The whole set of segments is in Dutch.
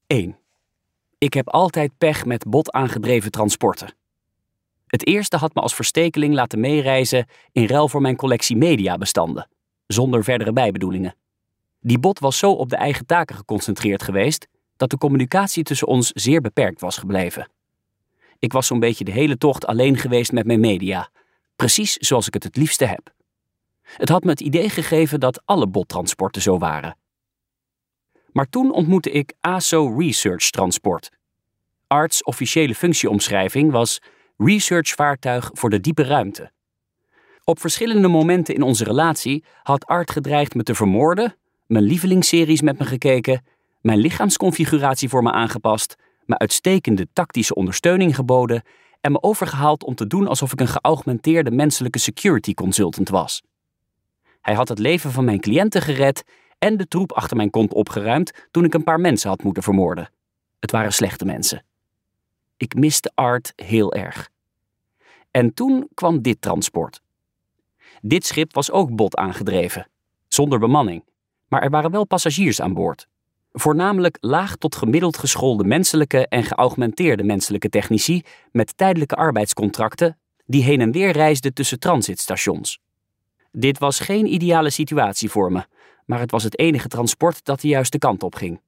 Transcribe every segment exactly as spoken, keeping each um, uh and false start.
één. Ik heb altijd pech met bot aangedreven transporten. Het eerste had me als verstekeling laten meereizen in ruil voor mijn collectie mediabestanden, zonder verdere bijbedoelingen. Die bot was zo op de eigen taken geconcentreerd geweest dat de communicatie tussen ons zeer beperkt was gebleven. Ik was zo'n beetje de hele tocht alleen geweest met mijn media, precies zoals ik het het liefste heb. Het had me het idee gegeven dat alle bottransporten zo waren. Maar toen ontmoette ik A S O Research Transport. A R T's officiële functieomschrijving was researchvaartuig voor de diepe ruimte. Op verschillende momenten in onze relatie had A R T gedreigd me te vermoorden, mijn lievelingsseries met me gekeken, mijn lichaamsconfiguratie voor me aangepast, me uitstekende tactische ondersteuning geboden en me overgehaald om te doen alsof ik een geaugmenteerde menselijke security consultant was. Hij had het leven van mijn cliënten gered en de troep achter mijn kont opgeruimd toen ik een paar mensen had moeten vermoorden. Het waren slechte mensen. Ik miste A R T heel erg. En toen kwam dit transport. Dit schip was ook bot aangedreven, zonder bemanning, maar er waren wel passagiers aan boord. Voornamelijk laag tot gemiddeld geschoolde menselijke en geaugmenteerde menselijke technici met tijdelijke arbeidscontracten die heen en weer reisden tussen transitstations. Dit was geen ideale situatie voor me, maar het was het enige transport dat de juiste kant op ging.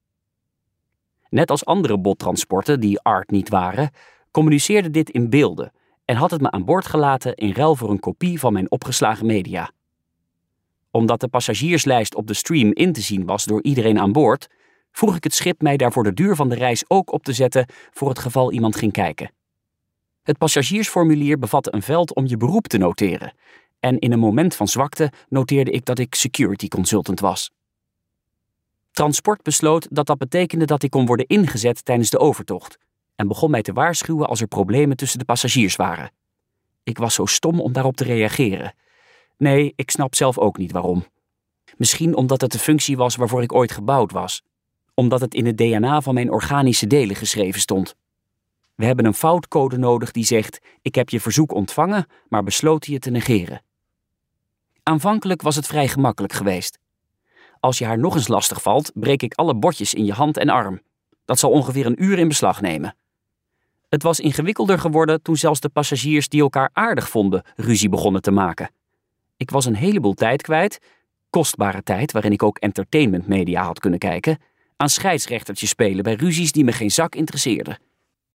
Net als andere bottransporten die A R T niet waren, communiceerde dit in beelden en had het me aan boord gelaten in ruil voor een kopie van mijn opgeslagen media. Omdat de passagierslijst op de stream in te zien was door iedereen aan boord, vroeg ik het schip mij daarvoor de duur van de reis ook op te zetten voor het geval iemand ging kijken. Het passagiersformulier bevatte een veld om je beroep te noteren en in een moment van zwakte noteerde ik dat ik security consultant was. Transport besloot dat dat betekende dat ik kon worden ingezet tijdens de overtocht en begon mij te waarschuwen als er problemen tussen de passagiers waren. Ik was zo stom om daarop te reageren. Nee, ik snap zelf ook niet waarom. Misschien omdat het de functie was waarvoor ik ooit gebouwd was. Omdat het in het D N A van mijn organische delen geschreven stond. We hebben een foutcode nodig die zegt: ik heb je verzoek ontvangen, maar besloten je te negeren. Aanvankelijk was het vrij gemakkelijk geweest. Als je haar nog eens lastig valt, breek ik alle botjes in je hand en arm. Dat zal ongeveer een uur in beslag nemen. Het was ingewikkelder geworden toen zelfs de passagiers die elkaar aardig vonden ruzie begonnen te maken. Ik was een heleboel tijd kwijt, kostbare tijd waarin ik ook entertainmentmedia had kunnen kijken, aan scheidsrechtertje spelen bij ruzies die me geen zak interesseerden.